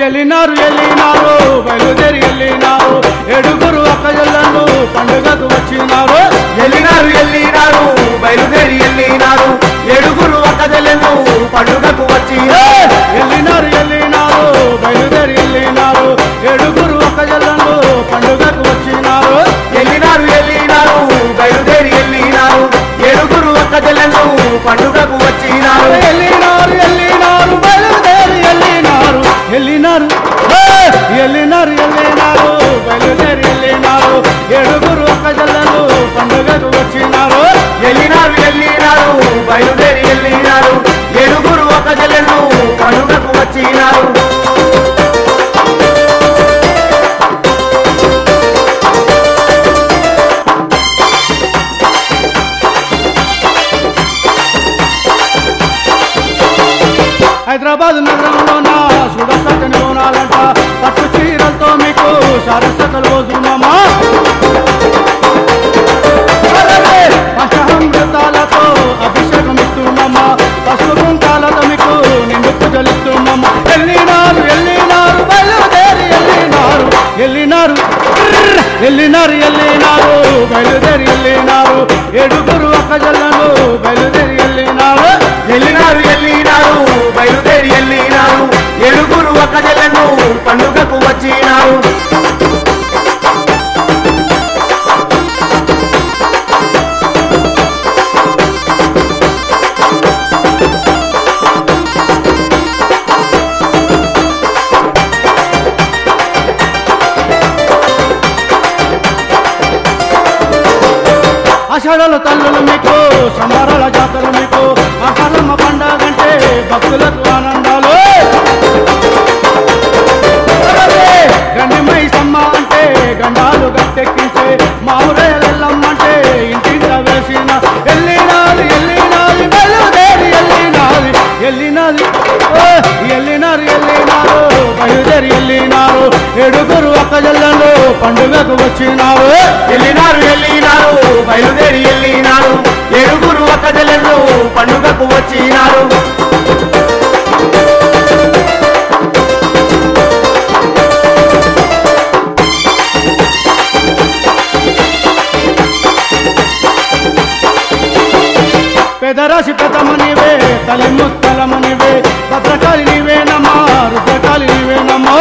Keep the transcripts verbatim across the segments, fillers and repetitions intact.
ఎల్లినారు ఎల్లినారు బయలుదేరి ఎల్లినారు ఏడుగురు అక్కజల్లను పండుగకు వచ్చినారు ఎల్లినారు ఎల్లినారు బయలుదేరి ఎల్లినారు ఏడుగురు అక్కజల్లను పండుగకు వచ్చి ఎల్లినారు ఎల్లినారు బయలుదేరి ఎల్లినారు ఏడుగురు అక్కజల్లను పండుగకు వచ్చినారు ఎల్లినారు ఎల్లినారు బయలుదేరి ఎల్లినారు ఏడుగురు అక్కజల్లను పండుగకు వచ్చినారు ఎల్లినారు ఎల్లినారు బయలుదేరి ఎల్లినారు ఎల్లినారు ఎల్లినారు ఎల్లినారు బయలుదేరి ఎల్లినారు ఏడుగురు అక్కజల్లను పండుగకు వచ్చినారు ఎల్లినారు ఎల్లినారు బయలుదేరి ఎల్లినారు ఏడుగురు అక్కజల్లను పండుగకు వచ్చినారు హైదరాబాద్ నగరంలోన సుడసకని బోనాలంట పట్టు చీరలతో మీకు సరసక రోజునమ్మా పంచామృతాలతో అభిషేకం ఇస్తున్నామా పసుపు కుంకాలతో మీకు నిండు పూజలిస్తున్నామా ఎల్లినారు ఎల్లినారు బయలుదేరి ఎల్లినారు ఎల్లినారు ఎల్లినారు ఎల్లినారు బయలుదేరి ఎల్లినారు ఏడుగురు అక్కజల్లను బయలుదేరి ఎల్లినారు ఎల్లినారు ఎల్లినారు బయలుదేరి ఎల్లినారు ఏడుగురు అక్కజల్లను పండుగకు వచ్చినారు ఆషాఢాల తల్లులు మీకు సంబరాల జాతరలు మీకు ఆషాఢమ్మ పండగంటే భక్తులకు ఆనందాలు గండిమై సమ్మ అంటే గండాలు గట్టెక్కించే మావురేలెల్లమ్మ అంటే ఇంటింట వేసిన ఎల్లినారు ఎల్లినారు బయలుదేరి ఎల్లినారు ఎల్లినారు ఎల్లినారు ఎల్లినారు బయలుదేరి ఎల్లినారు ఏడుగురు అక్కజల్లను పండుగకు వచ్చినారు ఎల్లినారు ఎల్లినారు బయలుదేరి ఎల్లినారు ఏడుగురు అక్కజల్లను పండుగకు వచ్చినారు పెదరాశి పెదమనివే తల్లి ముత్తలమనివే భద్రకాళి నీవేనమ్మా రుద్రకాళి నీవేనమ్మా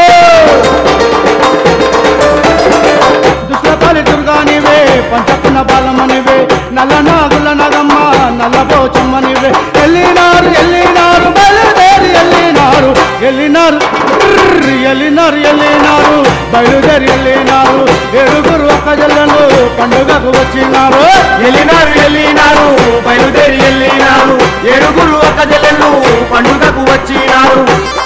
దుష్టకాళి దుర్గా నీవే పంచకున్న బాలమనివే నల్ల నాగుల నగమ్మ నల్ల పోచమ్మనివే ఎల్లినారు ఎల్లినారు బయలుదేరి ఎల్లినారు ఎల్లినారు ఎల్లినారు ఎల్లినారు బయలుదేరి ఎల్లినారు ఏడుగురు అక్కజల్లను పండుగకు వచ్చినారు ఎల్లినారు ఎల్లినారు బయలుదేరి ఎల్లినారు ఏడుగురు అక్కజల్లను పండుగకు వచ్చినారు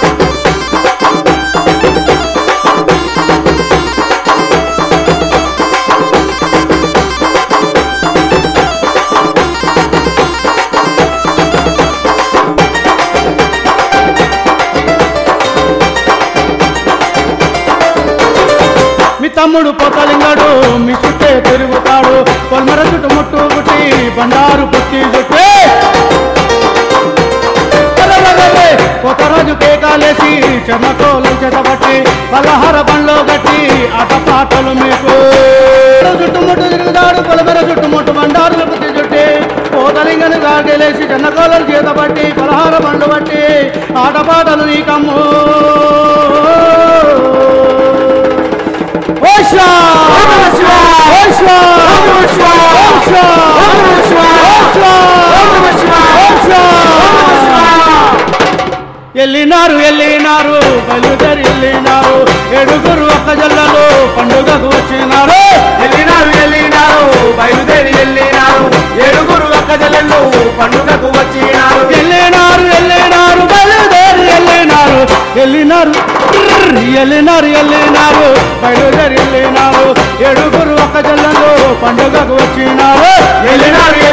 మీ తమ్ముడు పొత్తలింగాడు మీ చుట్టే తిరుగుతాడు పొల్మర చుట్టు ముట్టు పుట్టి బండారు పుట్టి చుట్టే కొత్తరాజు కేకాలేసి చెమకోలు చెదబట్టి పలహార బండ్లో గట్టి ఆటపాటలు మీకు చుట్టుముట్టు తిరుగుతాడు పొలమెర చుట్టుముట్టు బండారుల పుట్టి చుట్టి పోతలింగను గాగేలేసి చెన్నకోలను చేతబట్టి పలహార బండ్లు బట్టి ఆటపాటలు నీకమ్ము ఎల్లినారు ఎల్లినారు బయలుదేరి ఎల్లినారు ఏడుగురు అక్కజల్లలో పండుగకు వచ్చినారు ఎల్లినారు ఎల్లినారు బయలుదేరి ఎల్లినారు ఏడుగురు అక్కజల్లను పండుగకు వచ్చినారు ఎల్లినారు ఎల్లినారు బయలుదేరి ఎల్లినారు ఎల్లినారు ఎల్లినారు ఎల్లినారు బయలుదేరి ఎల్లినారు ఏడుగురు అక్కజల్లలో పండుగకు వచ్చినారు ఎల్లినారు